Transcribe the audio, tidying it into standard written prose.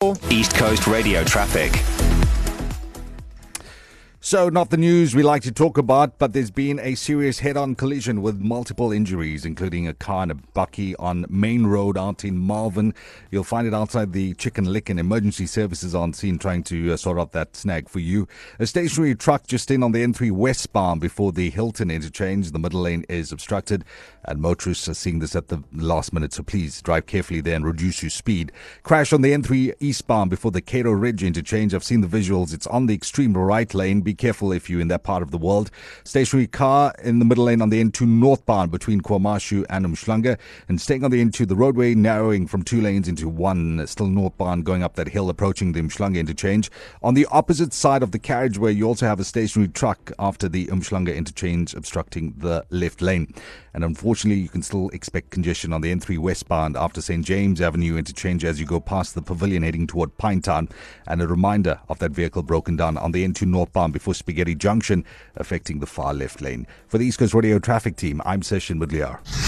for East Coast Radio traffic. So, not the news we like to talk about, but there's been a serious head-on collision with multiple injuries, including a car and a bakkie on Main Road out in Malvern. You'll find it outside the Chicken Lick, and emergency services on scene trying to sort out that snag for you. A stationary truck just in on the N3 westbound before the Hilton interchange. The middle lane is obstructed, and motorists are seeing this at the last minute, so please drive carefully there and reduce your speed. Crash on the N3 eastbound before the Cato Ridge interchange. I've seen the visuals. It's on the extreme right lane. Be careful if you're in that part of the world. Stationary car in the middle lane on the N2 northbound between KwaMashu and Umhlanga. And staying on the N2, the roadway narrowing from 2 lanes into 1, still northbound going up that hill approaching the Umhlanga interchange. On the opposite side of the carriageway, you also have a stationary truck after the Umhlanga interchange obstructing the left lane. And unfortunately, you can still expect congestion on the N3 westbound after St. James Avenue interchange as you go past the pavilion heading toward Pinetown. And a reminder of that vehicle broken down on the N2 northbound before Spaghetti Junction, affecting the far left lane. For the East Coast Radio Traffic Team, I'm Session Mudliar.